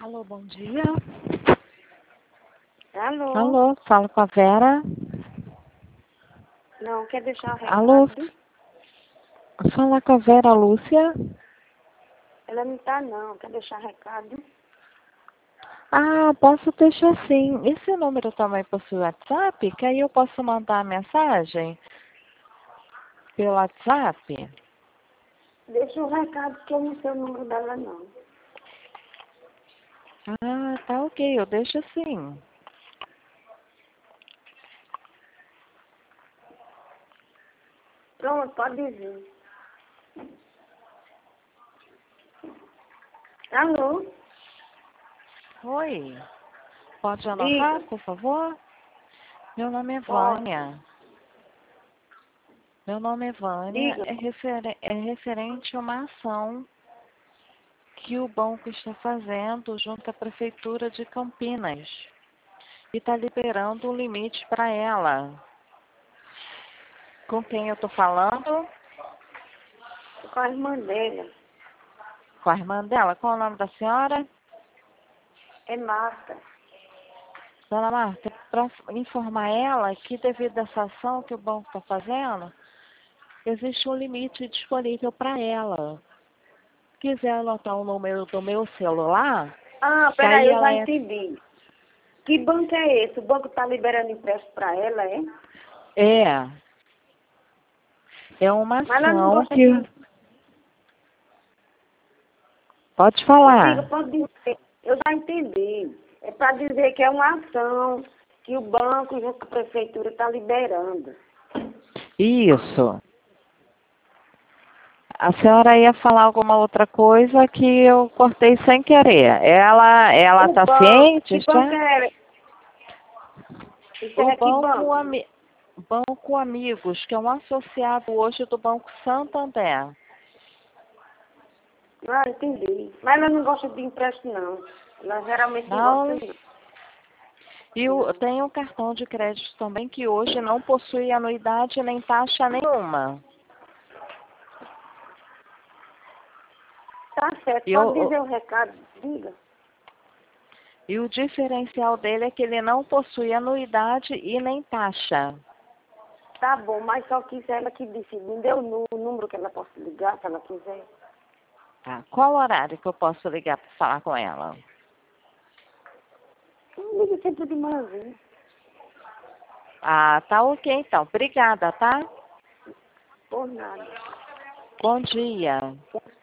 Alô, bom dia. Alô? Alô, falo com a Vera. Não, quer deixar o Alô, recado? fala com a Vera Lúcia. Ela não tá não, quer deixar recado? Ah, posso deixar sim. Esse número também possui WhatsApp? Que aí eu posso mandar a mensagem pelo WhatsApp? Deixa o recado que eu não sei o número dela não. Ah, tá ok, eu deixo sim. Pronto, pode dizer. Alô? Oi, pode anotar, Diga, por favor? Meu nome é pode. Vânia. Meu nome é Vânia, Diga. é referente a uma ação que o banco está fazendo junto à Prefeitura de Campinas. E está liberando um limite para ela. Com quem eu estou falando? Com a irmã dela. Com a irmã dela. Qual é o nome da senhora? É Marta. Dona Marta, para informar ela que devido a essa ação que o banco está fazendo, existe um limite disponível para ela. Se quiser anotar o número do meu celular, Ah, que aí peraí, eu ela já é... entendi. Que banco é esse? O banco tá liberando empréstimo pra ela, é? É uma Mas ela não ação gosta que... de... Pode Diga, falar. pode dizer. Eu já entendi. É para dizer que é uma ação que o banco junto com a prefeitura está liberando. Isso. A senhora ia falar alguma outra coisa que eu cortei sem querer. Ela O está banco, ciente que banco já? é? Isso O é que banco? Banco Amigos, que é um associado hoje do Banco Santander. Ah, entendi. Mas ela não gosta de empréstimo, não. Ela geralmente não gosta, Não, não. e Não. tem um cartão de crédito também que hoje não possui anuidade nem taxa nenhuma. Tá certo, E pode o, dizer o recado. Diga. e o diferencial dele é que ele não possui anuidade e nem taxa. Tá bom, mas só que se ela que decide, me deu o número que ela possa ligar, se ela quiser. Tá? Qual horário que eu posso ligar para falar com ela? Liga sempre de manhãzinha. Ah, tá ok então. Obrigada, tá? Por nada. Bom dia.